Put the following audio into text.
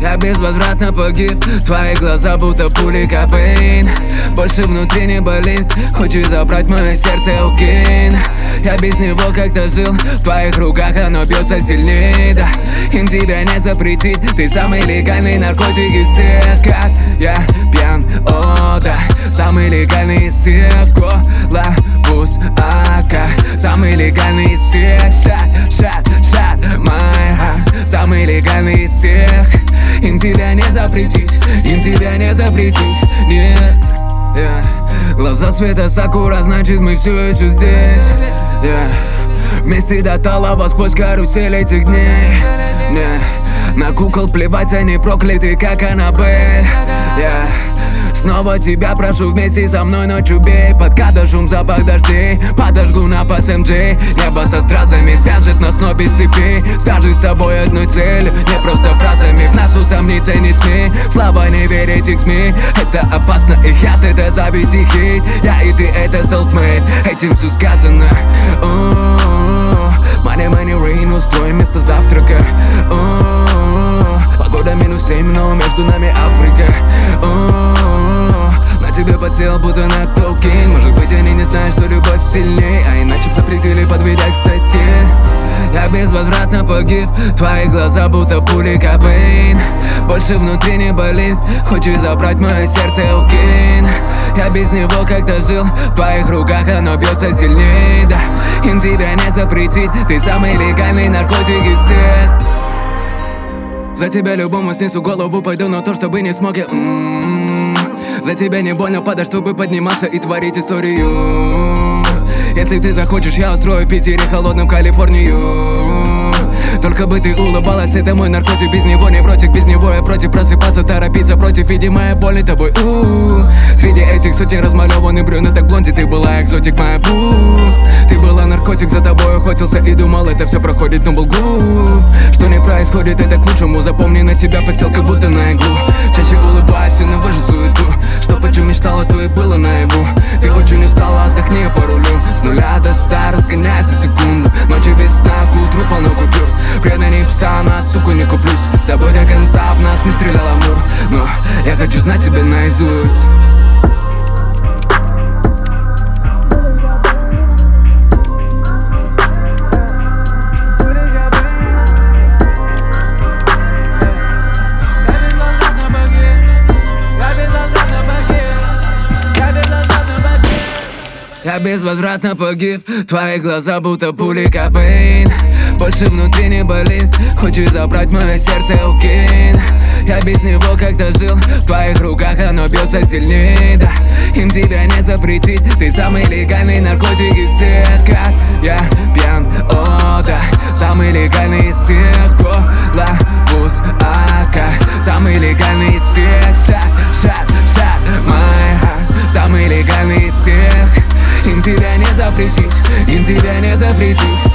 Я безвозвратно погиб, твои глаза будто пули копейн. Больше внутри не болит, хочешь забрать мое сердце, укинь. Я без него как-то жил, в твоих руках оно бьется сильнее, да. Им тебя не запретить, ты самый легальный наркотик из всех. Как я пьян, о да, самый легальный из всех. Головус АК, самый легальный из всех. Shot, my heart, самый легальный из всех. Им тебя не запретить, им тебя не запретить, нет. Глаза цвета сакура, значит мы все еще здесь. Вместе до талого сквозь карусель этих дней. На кукол плевать, они прокляты, как Аннабель. Снова тебя прошу, вместе со мной ночью бей. Под кадр шум, запах дождей, подожгу на пас МД. Небо со стразами свяжет нас, но без цепей. Скажи с тобой одной целью, не просто фразами. В нас усомниться не смей, слова не верить их СМИ. Это опасно, и яд, это зависть и хейт. Я и ты, это self-made, этим все сказано. Money, rain, устроим место завтрака. Погода -7, но между нами Африка. На тебе подсел, будто на кокейн. Может быть, они не знают, что любовь сильней, а иначе б запретили, подведя к статье. Я безвозвратно погиб, твои глаза будто пули копейн. Больше внутри не болит, хочешь забрать мое сердце, укинь. Я без него как-то жил, в твоих руках оно бьется сильнее, да. Им тебя не запретить, ты самый легальный наркотик из всех. За тебя любому снесу голову, пойду на то, чтобы не смог я. За тебя не больно падать, чтобы подниматься и творить историю. Если ты захочешь, я устрою в Питере холодным Калифорнию. Только бы ты улыбалась, это мой наркотик. Без него невротик, без него я против. Просыпаться, торопиться против, видимая боль тобой. Среди этих сотен размалеванный брюнеток блонди, ты была экзотик, моя бу. Ты была наркотик, за тобой охотился и думал, это все проходит, но был глуп. Что не происходит, это к лучшему. Запомни, на тебя подсел, как будто на иглу. Чаще улыбайся, но выжи суету. Что почему мечтала, то и было наяву. Ты очень устала, отдохни, я порулю. С 0 до 100 разгоняйся секунду. Ночи без сна, к утру полно купюр. Преданий пса, на суку не куплюсь. С тобой до конца, в нас не стрелял Амур. Но я хочу знать тебя наизусть. Я безвозвратно погиб, твои глаза будто пули копейн. Больше внутри не болит, хочешь забрать мое сердце, укинь. Я без него как-то жил, в твоих руках оно бьется сильнее, да. Им тебя не запретить, ты самый легальный наркотик из всех. Как я пьян, о да, самый легальный из всех. Головус АК, самый легальный из всех. Shot, my heart, самый легальный из всех. Им тебя не запретить, им тебя не запретить.